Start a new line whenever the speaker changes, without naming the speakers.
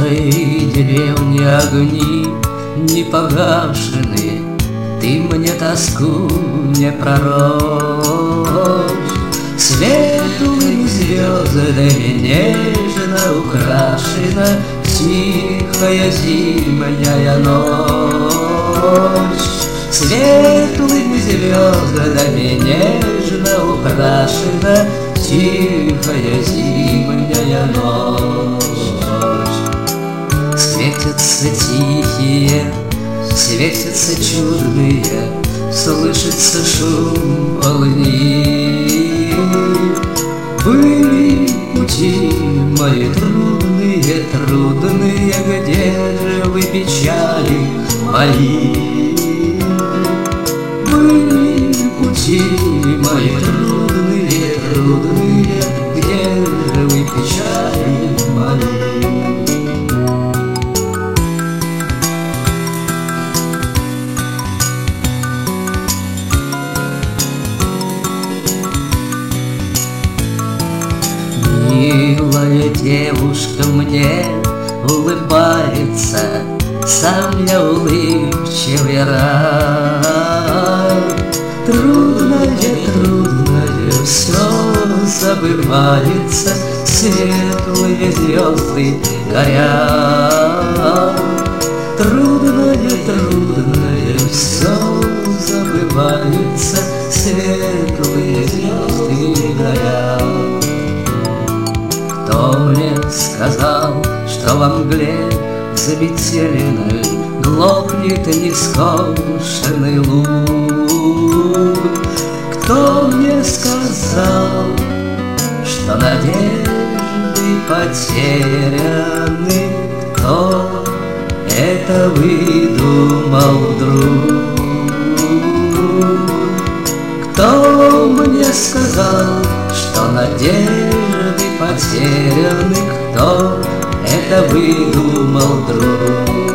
моей деревне огни не погашены, ты мне тоску не пророчь. Светлыми звездами нежно украшена тихая зимняя ночь. Светлыми звездами нежно украшена тихая зимняя ночь. Светятся тихие, светятся чудные, слышится шум волны. Были пути мои трудные, трудные, где же вы, печали мои? Были пути мои трудные, трудные, где же вы, печали мои? Милая девушка мне улыбается, сам я улыбчивый рад. Трудное, трудное все забывается, светлые звезды горят. Трудное, трудное все забывается, светлые звезды горят. Кто мне сказал, что во мгле заметеленной глохнет нескошенный луг? Кто мне сказал, что надежды потеряны? Кто это выдумал вдруг? Кто мне сказал, что надежды потеряны? Кто это выдумал вдруг?